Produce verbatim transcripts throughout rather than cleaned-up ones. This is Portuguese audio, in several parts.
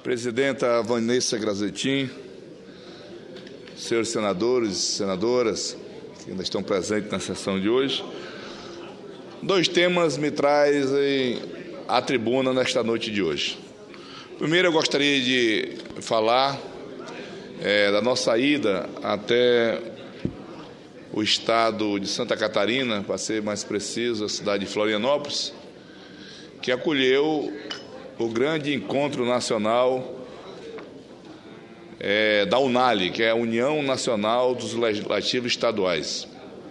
Presidenta Vanessa Grazetin, senhores senadores e senadoras que ainda estão presentes na sessão de hoje, dois temas me trazem à tribuna nesta noite de hoje. Primeiro, eu gostaria de falar é, da nossa ida até o estado de Santa Catarina, para ser mais preciso, a cidade de Florianópolis, que acolheu o grande encontro nacional é, da UNALI, que é a União Nacional dos Legislativos Estaduais.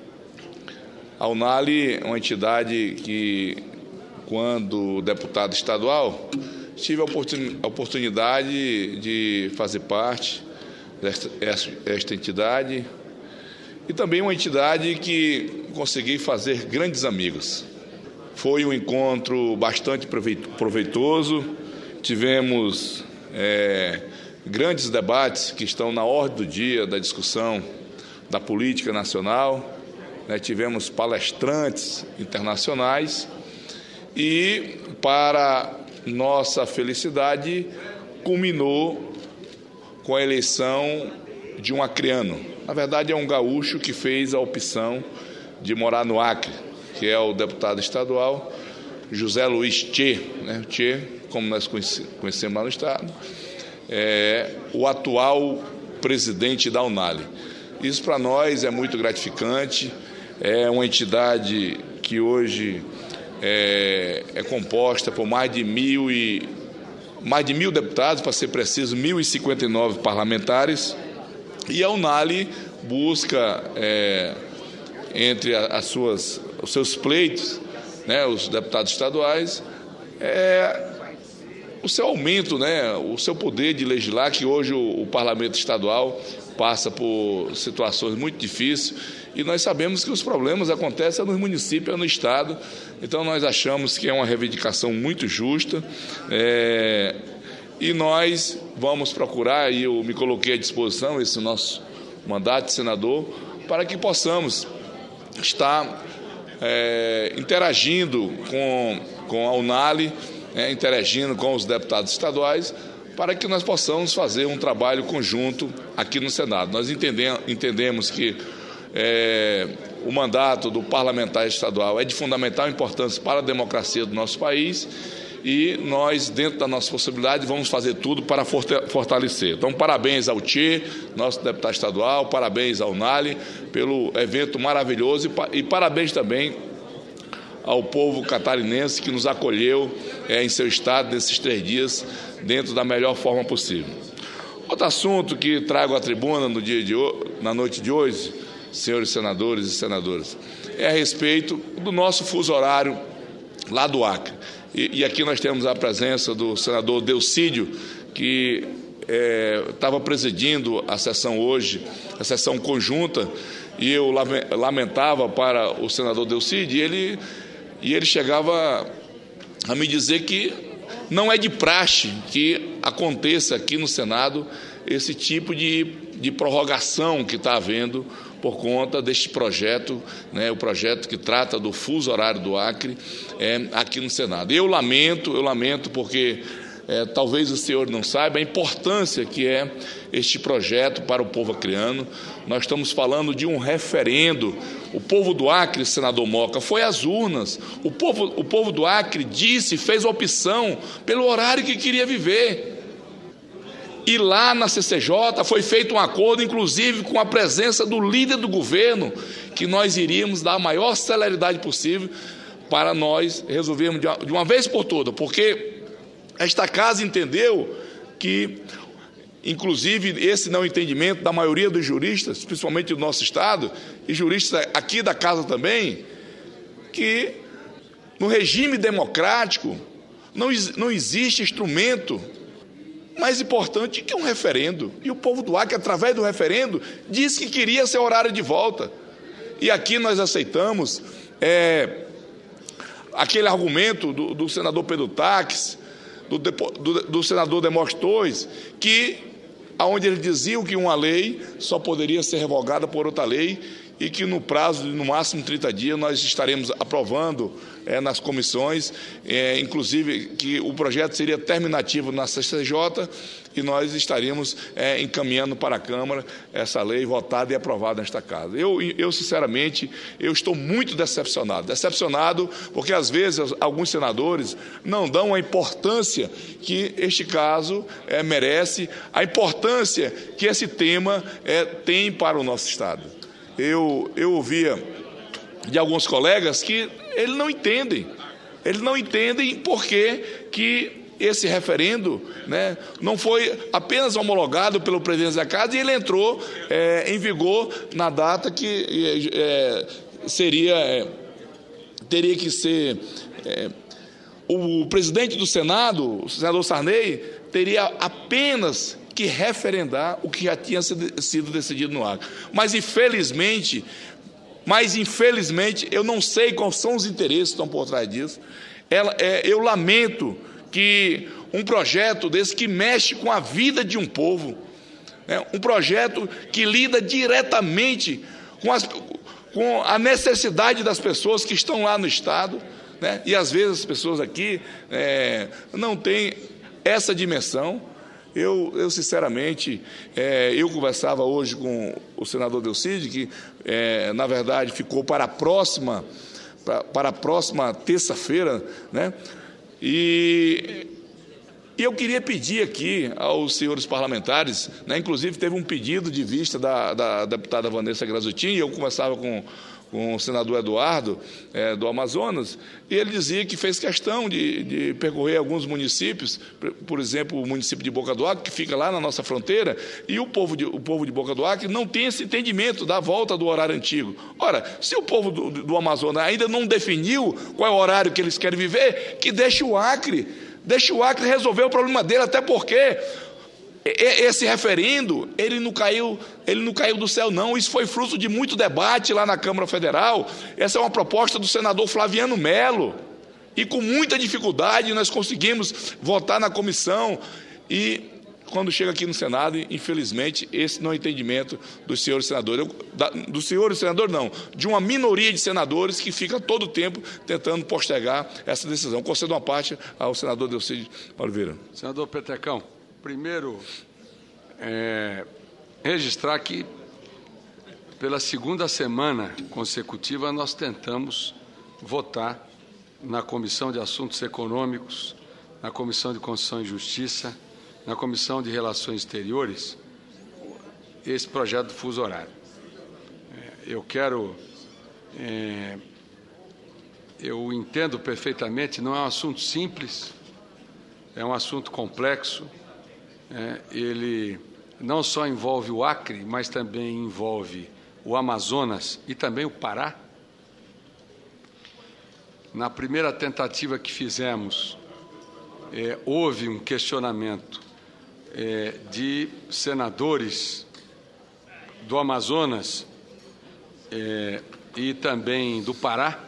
A UNALI é uma entidade que, quando deputado estadual, tive a oportunidade de fazer parte desta esta entidade e também uma entidade que consegui fazer grandes amigos. Foi um encontro bastante proveitoso, tivemos é, grandes debates que estão na ordem do dia da discussão da política nacional, né, tivemos palestrantes internacionais e, para nossa felicidade, culminou com a eleição de um acreano. Na verdade, é um gaúcho que fez a opção de morar no Acre, que é o deputado estadual José Luiz Tchê, né? Tchê, como nós conhecemos lá no estado, é o atual presidente da UNALI. Isso para nós é muito gratificante, é uma entidade que hoje é, é composta por mais de mil e mais de mil deputados, para ser preciso, mil e cinquenta e nove parlamentares, e a UNALI busca é, entre as suas, os seus pleitos, né, os deputados estaduais, é, o seu aumento, né, o seu poder de legislar, que hoje o, o parlamento estadual passa por situações muito difíceis, e nós sabemos que os problemas acontecem nos municípios, no estado, então nós achamos que é uma reivindicação muito justa, é, e nós vamos procurar, e eu me coloquei à disposição, esse nosso mandato de senador, para que possamos estar é, interagindo com, com a UNALI, é, interagindo com os deputados estaduais, para que nós possamos fazer um trabalho conjunto aqui no Senado. Nós entendemos, entendemos que é, o mandato do parlamentar estadual é de fundamental importância para a democracia do nosso país, e nós, dentro da nossa possibilidade, vamos fazer tudo para fortalecer. Então, parabéns ao Tchê, nosso deputado estadual, parabéns ao UNALI pelo evento maravilhoso e, e parabéns também ao povo catarinense que nos acolheu é, em seu estado nesses três dias, dentro da melhor forma possível. Outro assunto que trago à tribuna no dia de hoje, na noite de hoje, senhores senadores e senadoras, é a respeito do nosso fuso horário lá do Acre. E, e aqui nós temos a presença do senador Delcídio, que é, estava presidindo a sessão hoje, a sessão conjunta, e eu lamentava para o senador Delcídio, e ele, e ele chegava a me dizer que não é de praxe que aconteça aqui no Senado esse tipo de, de prorrogação que está havendo por conta deste projeto, né, o projeto que trata do fuso horário do Acre é, aqui no Senado. Eu lamento, eu lamento porque é, talvez o senhor não saiba a importância que é este projeto para o povo acreano. Nós estamos falando de um referendo. O povo do Acre, senador Moca, foi às urnas. O povo, o povo do Acre disse, fez opção pelo horário que queria viver. E lá na C C J foi feito um acordo, inclusive com a presença do líder do governo, que nós iríamos dar a maior celeridade possível para nós resolvermos de uma, de uma vez por todas, porque esta casa entendeu que, inclusive, esse não entendimento da maioria dos juristas, principalmente do nosso estado, e juristas aqui da casa também, que no regime democrático não, não existe instrumento mais importante que um referendo. E o povo do Acre, através do referendo, disse que queria seu horário de volta. E aqui nós aceitamos é, aquele argumento do, do senador Pedro Taques, do, do, do senador Demóstenes Torres, que, onde eles diziam que uma lei só poderia ser revogada por outra lei, e que no prazo de no máximo trinta dias nós estaremos aprovando é, nas comissões, é, inclusive que o projeto seria terminativo na C C J e nós estaríamos é, encaminhando para a Câmara essa lei votada e aprovada nesta casa. Eu, eu, sinceramente, eu estou muito decepcionado. Decepcionado porque, às vezes, alguns senadores não dão a importância que este caso é, merece, a importância que esse tema é, tem para o nosso Estado. Eu, eu ouvia de alguns colegas que eles não entendem. Eles não entendem por que que esse referendo, né, não foi apenas homologado pelo presidente da Casa e ele entrou é, em vigor na data que é, seria, é, teria que ser... É, o presidente do Senado, o senador Sarney, teria apenas que referendar o que já tinha sido decidido no Acre. Mas, infelizmente, mas, infelizmente, eu não sei quais são os interesses que estão por trás disso. Ela, é, eu lamento que um projeto desse que mexe com a vida de um povo, né, um projeto que lida diretamente com, as, com a necessidade das pessoas que estão lá no Estado, né, e às vezes as pessoas aqui é, não têm essa dimensão. Eu, eu sinceramente, é, eu conversava hoje com o senador Delcide, que, é, na verdade, ficou para a próxima, para, para a próxima terça-feira, né? E, e eu queria pedir aqui aos senhores parlamentares, né, inclusive teve um pedido de vista da, da deputada Vanessa Grazutin, e eu conversava com, com o senador Eduardo, é, do Amazonas, e ele dizia que fez questão de, de percorrer alguns municípios, por exemplo, o município de Boca do Acre, que fica lá na nossa fronteira, e o povo de, o povo de Boca do Acre não tem esse entendimento da volta do horário antigo. Ora, se o povo do, do Amazonas ainda não definiu qual é o horário que eles querem viver, que deixe o Acre, deixe o Acre resolver o problema dele, até porque esse referendo, ele não caiu, ele não caiu do céu, não. Isso foi fruto de muito debate lá na Câmara Federal. Essa é uma proposta do senador Flaviano Melo. E com muita dificuldade nós conseguimos votar na comissão. E quando chega aqui no Senado, infelizmente, esse não é o entendimento dos senhores senadores. Eu, da, dos senhores senadores, não. De uma minoria de senadores que fica todo o tempo tentando postergar essa decisão. Concedo uma parte ao senador Delcide Oliveira. Senador Petecão. Primeiro, é, registrar que, pela segunda semana consecutiva, nós tentamos votar na Comissão de Assuntos Econômicos, na Comissão de Constituição e Justiça, na Comissão de Relações Exteriores, esse projeto do fuso horário. É, eu quero... É, eu entendo perfeitamente, não é um assunto simples, é um assunto complexo. É, ele não só envolve o Acre, mas também envolve o Amazonas e também o Pará. Na primeira tentativa que fizemos, é, houve um questionamento é, de senadores do Amazonas é, e também do Pará,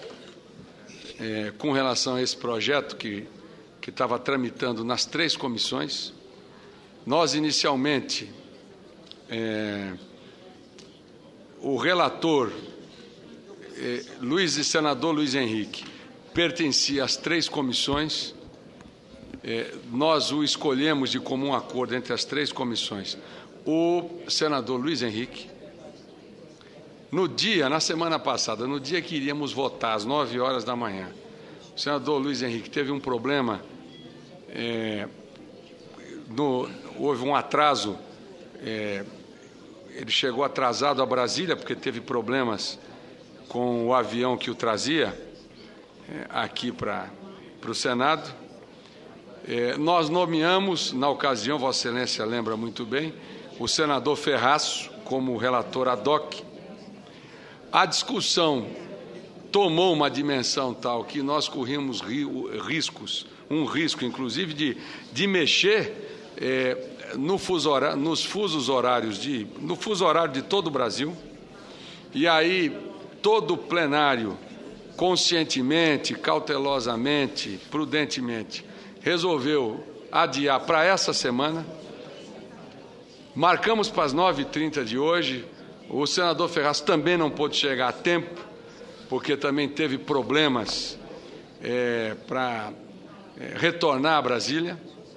é, com relação a esse projeto que, que estava tramitando nas três comissões. Nós, inicialmente, é, o relator, é, Luiz, senador Luiz Henrique, pertencia às três comissões. É, nós o escolhemos de comum acordo entre as três comissões, o senador Luiz Henrique. No dia, na semana passada, no dia que iríamos votar, às nove horas da manhã, o senador Luiz Henrique teve um problema, é, no, houve um atraso, é, ele chegou atrasado a Brasília, porque teve problemas com o avião que o trazia é, aqui para o Senado. É, nós nomeamos, na ocasião, Vossa Excelência lembra muito bem, o senador Ferraço como relator ad hoc. A discussão tomou uma dimensão tal que nós corrimos riscos, um risco, inclusive, de, de mexer é, no fuso horário, nos fusos horários, de, no fuso horário de todo o Brasil. E aí, todo o plenário, conscientemente, cautelosamente, prudentemente, resolveu adiar para essa semana. Marcamos para as nove e trinta de hoje. O senador Ferraz também não pôde chegar a tempo, porque também teve problemas é, para é, retornar a Brasília,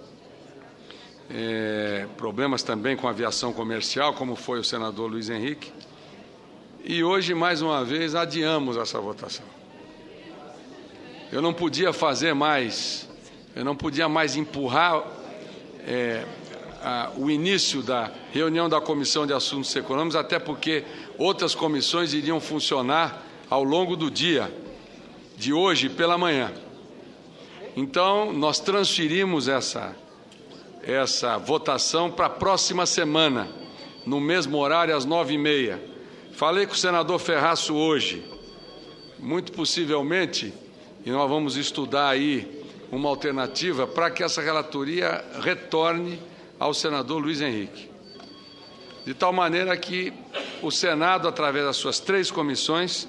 é, problemas também com a aviação comercial, como foi o senador Luiz Henrique. E hoje, mais uma vez, adiamos essa votação. Eu não podia fazer mais, eu não podia mais empurrar é, a, o início da reunião da Comissão de Assuntos Econômicos, até porque outras comissões iriam funcionar ao longo do dia, de hoje pela manhã. Então, nós transferimos essa, essa votação para a próxima semana, no mesmo horário, às nove e meia. Falei com o senador Ferraz hoje, muito possivelmente, e nós vamos estudar aí uma alternativa para que essa relatoria retorne ao senador Luiz Henrique. De tal maneira que o Senado, através das suas três comissões,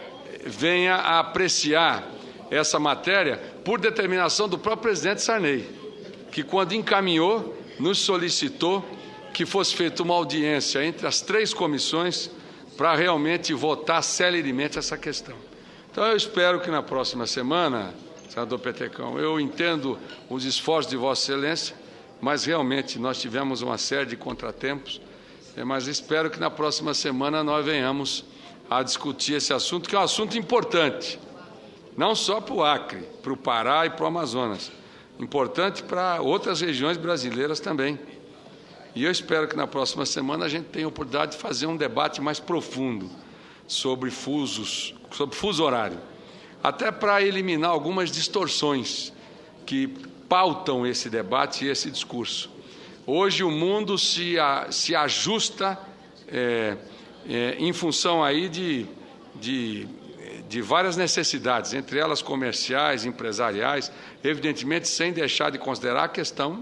venha a apreciar essa matéria por determinação do próprio presidente Sarney, que, quando encaminhou, nos solicitou que fosse feita uma audiência entre as três comissões para realmente votar celeremente essa questão. Então, eu espero que na próxima semana, senador Petecão, eu entendo os esforços de Vossa Excelência, mas realmente nós tivemos uma série de contratempos, mas espero que na próxima semana nós venhamos a discutir esse assunto, que é um assunto importante, não só para o Acre, para o Pará e para o Amazonas, importante para outras regiões brasileiras também. E eu espero que na próxima semana a gente tenha a oportunidade de fazer um debate mais profundo sobre fusos, sobre fuso horário, até para eliminar algumas distorções que pautam esse debate e esse discurso. Hoje o mundo se, a, se ajusta é, é, em função aí de, de, de várias necessidades, entre elas comerciais, empresariais, evidentemente sem deixar de considerar a questão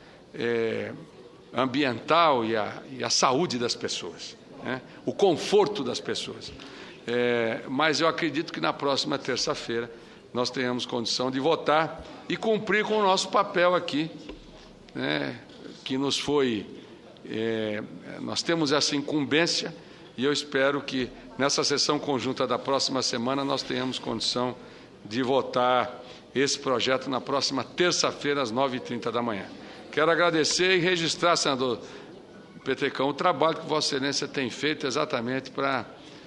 é, ambiental e a, e a saúde das pessoas, né? O conforto das pessoas. É, mas eu acredito que na próxima terça-feira nós tenhamos condição de votar e cumprir com o nosso papel aqui, né, que nos foi... É, nós temos essa incumbência e eu espero que nessa sessão conjunta da próxima semana nós tenhamos condição de votar esse projeto na próxima terça-feira, às nove e trinta da manhã. Quero agradecer e registrar, senador Petecão, o trabalho que Vossa Excelência tem feito exatamente para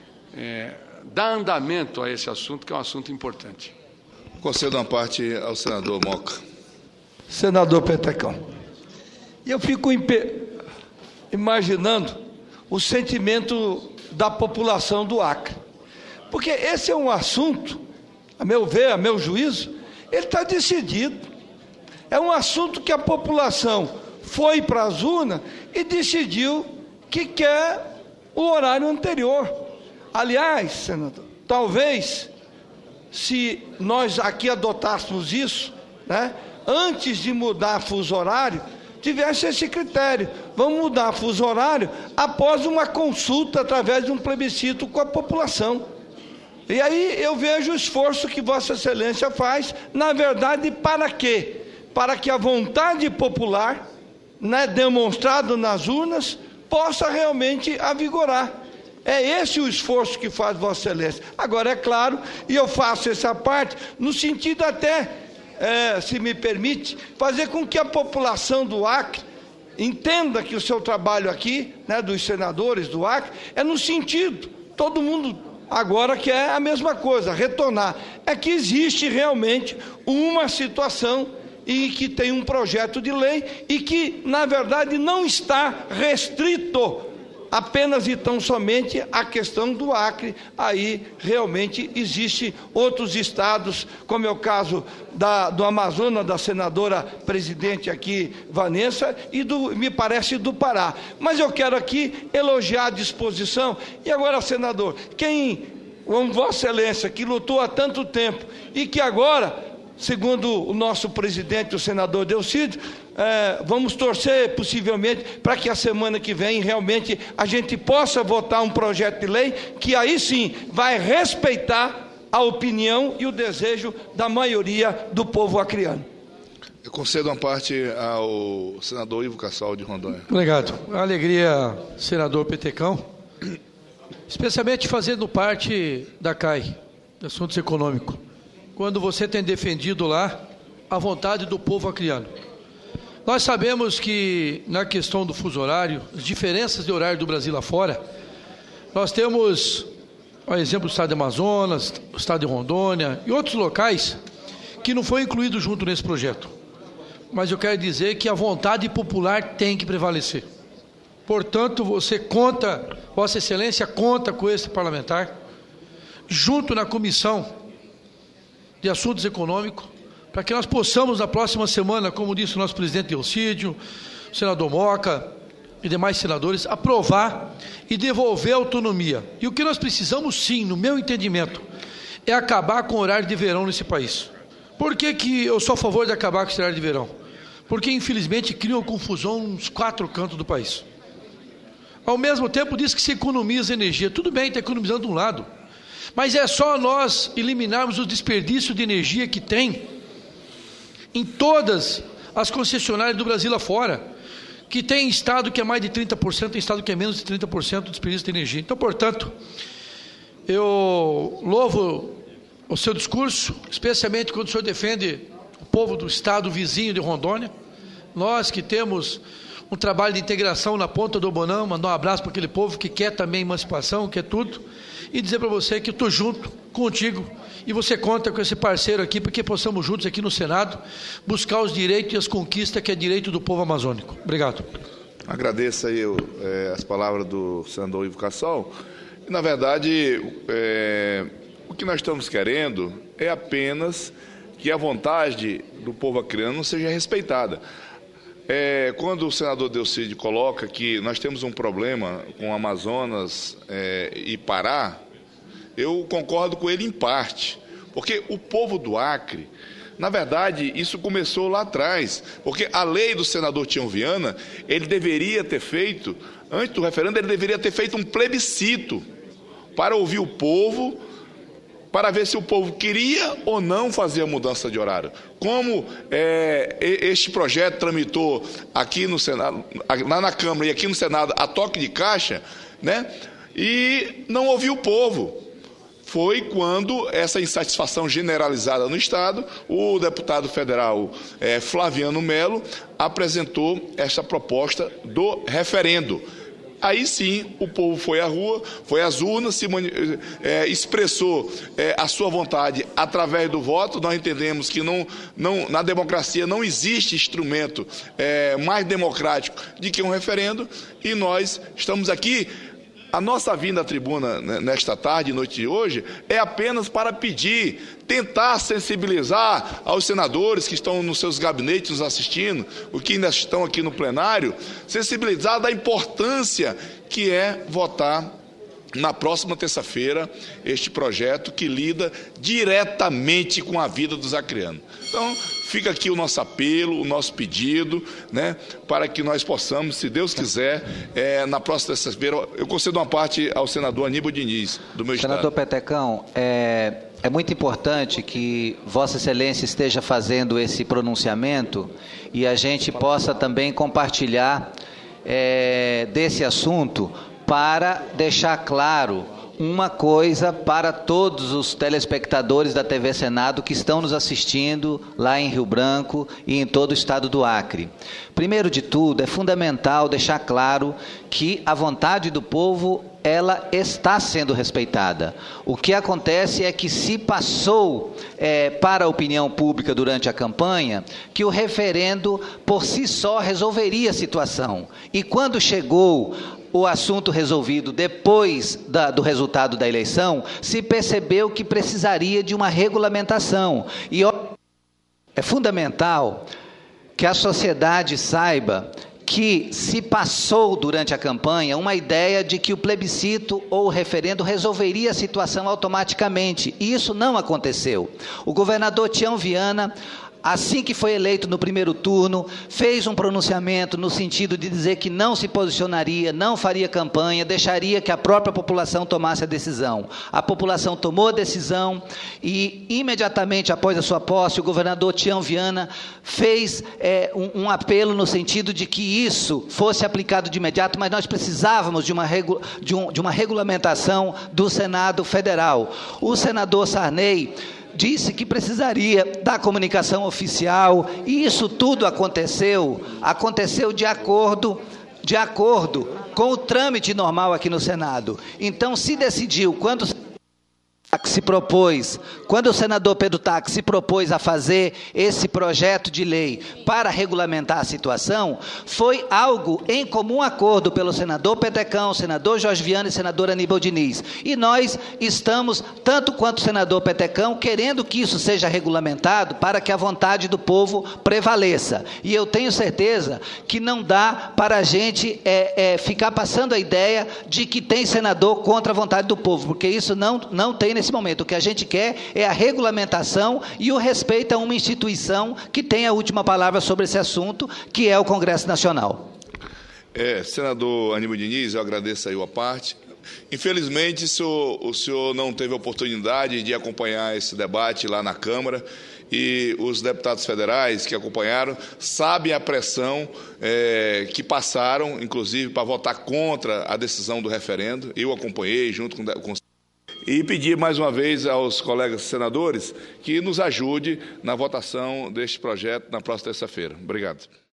é, dar andamento a esse assunto, que é um assunto importante. Concedo uma parte ao senador Moca. Senador Petecão, eu fico imaginando o sentimento da população do Acre, porque esse é um assunto, a meu ver, a meu juízo, ele está decidido. É um assunto que a população foi para as urnas e decidiu que quer o horário anterior. Aliás, senador, talvez, se nós aqui adotássemos isso, né, antes de mudar fuso horário, tivesse esse critério. Vamos mudar fuso horário após uma consulta, através de um plebiscito com a população. E aí eu vejo o esforço que Vossa Excelência faz, na verdade, para quê? Para que a vontade popular, né, demonstrada nas urnas, possa realmente avigorar. É esse o esforço que faz Vossa Excelência. Agora, é claro, e eu faço essa parte, no sentido até, é, se me permite, fazer com que a população do Acre entenda que o seu trabalho aqui, né, dos senadores do Acre, é no sentido, todo mundo agora quer a mesma coisa, retornar. É que existe realmente uma situação e que tem um projeto de lei e que, na verdade, não está restrito apenas e tão somente à questão do Acre. Aí realmente existe outros estados, como é o caso da, do Amazonas, da senadora presidente aqui, Vanessa, e do, me parece, do Pará. Mas eu quero aqui elogiar a disposição. E agora, senador, quem, como Vossa Excelência, que lutou há tanto tempo e que agora, segundo o nosso presidente, o senador Delcídio, é, vamos torcer possivelmente para que a semana que vem realmente a gente possa votar um projeto de lei que aí sim vai respeitar a opinião e o desejo da maioria do povo acreano. Eu concedo uma parte ao senador Ivo Cassal, de Rondônia. Obrigado. Alegria, senador Petecão. especialmente fazendo parte da C A I, de Assuntos Econômicos, quando você tem defendido lá a vontade do povo acreano. Nós sabemos que, na questão do fuso horário, as diferenças de horário do Brasil lá fora, nós temos, por exemplo, o estado de Amazonas, o estado de Rondônia e outros locais que não foi incluído junto nesse projeto. Mas eu quero dizer que a vontade popular tem que prevalecer. Portanto, você conta, Vossa Excelência conta com esse parlamentar, junto na Comissão de Assuntos Econômicos, para que nós possamos, na próxima semana, como disse o nosso presidente Elcídio, o senador Moca e demais senadores, aprovar e devolver a autonomia. E o que nós precisamos, sim, no meu entendimento, é acabar com o horário de verão nesse país. Por que que eu sou a favor de acabar com esse horário de verão? Porque, infelizmente, criam confusão nos quatro cantos do país. Ao mesmo tempo, diz que se economiza energia. Tudo bem, está economizando de um lado. Mas é só nós eliminarmos o desperdício de energia que tem em todas as concessionárias do Brasil lá fora, que tem estado que é mais de trinta por cento, tem estado que é menos de trinta por cento do desperdício de energia. Então, portanto, eu louvo o seu discurso, especialmente quando o senhor defende o povo do estado vizinho de Rondônia. Nós que temos um trabalho de integração na ponta do Bonão, mandar um abraço para aquele povo que quer também emancipação, quer tudo, e dizer para você que eu estou junto contigo, e você conta com esse parceiro aqui, para que possamos juntos aqui no Senado buscar os direitos e as conquistas que é direito do povo amazônico. Obrigado. Agradeço aí é, as palavras do senador Ivo Cassol. E, na verdade, é, o que nós estamos querendo é apenas que a vontade do povo acreano seja respeitada. É, quando o senador Delcídio coloca que nós temos um problema com Amazonas é, e Pará, eu concordo com ele em parte, porque o povo do Acre, na verdade, isso começou lá atrás, porque a lei do senador Tião Viana, ele deveria ter feito, antes do referendo, ele deveria ter feito um plebiscito para ouvir o povo, para ver se o povo queria ou não fazer a mudança de horário. Como é, este projeto tramitou aqui no Senado, lá na Câmara e aqui no Senado, a toque de caixa, né, e não ouviu o povo. Foi quando essa insatisfação generalizada no Estado, o deputado federal é, Flaviano Melo apresentou essa proposta do referendo. Aí sim, o povo foi à rua, foi às urnas, se é, expressou é, a sua vontade através do voto. Nós entendemos que não, não, na democracia não existe instrumento é, mais democrático do que um referendo, e nós estamos aqui. A nossa vinda à tribuna nesta tarde e noite de hoje é apenas para pedir, tentar sensibilizar aos senadores que estão nos seus gabinetes nos assistindo, os que ainda estão aqui no plenário, sensibilizar da importância que é votar na próxima terça-feira este projeto que lida diretamente com a vida dos acreanos. Então, fica aqui o nosso apelo, o nosso pedido, né, para que nós possamos, se Deus quiser, é, na próxima terça-feira, eu concedo uma parte ao senador Aníbal Diniz, do meu estado. Senador Petecão, é, é muito importante que Vossa Excelência esteja fazendo esse pronunciamento e a gente possa também compartilhar é, desse assunto, para deixar claro uma coisa para todos os telespectadores da T V Senado que estão nos assistindo lá em Rio Branco e em todo o estado do Acre. Primeiro de tudo, é fundamental deixar claro que a vontade do povo, ela está sendo respeitada. O que acontece é que se passou é, para a opinião pública durante a campanha que o referendo por si só resolveria a situação. E quando chegou o assunto resolvido depois da, do resultado da eleição, se percebeu que precisaria de uma regulamentação. E é fundamental que a sociedade saiba que se passou durante a campanha uma ideia de que o plebiscito ou o referendo resolveria a situação automaticamente, e isso não aconteceu. O governador Tião Viana assim que foi eleito no primeiro turno, fez um pronunciamento no sentido de dizer que não se posicionaria, não faria campanha, deixaria que a própria população tomasse a decisão. A população tomou a decisão e, imediatamente após a sua posse, o governador Tião Viana fez é, um, um apelo no sentido de que isso fosse aplicado de imediato, mas nós precisávamos de uma, regu de um, de uma regulamentação do Senado Federal. O senador Sarney disse que precisaria da comunicação oficial, e isso tudo aconteceu, aconteceu de acordo, de acordo com o trâmite normal aqui no Senado. Então, se decidiu, quando se propôs, quando o senador Pedro Tax se propôs a fazer esse projeto de lei para regulamentar a situação, foi algo em comum acordo pelo senador Petecão, senador Jorge Viana e senador Aníbal Diniz. E nós estamos, tanto quanto o senador Petecão, querendo que isso seja regulamentado para que a vontade do povo prevaleça. E eu tenho certeza que não dá para a gente é, é, ficar passando a ideia de que tem senador contra a vontade do povo, porque isso não, não tem nesse momento. O que a gente quer é a regulamentação e o respeito a uma instituição que tem a última palavra sobre esse assunto, que é o Congresso Nacional. É, senador Aníbal Diniz, eu agradeço aí a parte. Infelizmente, o senhor, o senhor não teve a oportunidade de acompanhar esse debate lá na Câmara, e os deputados federais que acompanharam sabem a pressão é, que passaram, inclusive, para votar contra a decisão do referendo. Eu acompanhei junto com, com E pedir mais uma vez aos colegas senadores que nos ajude na votação deste projeto na próxima terça-feira. Obrigado.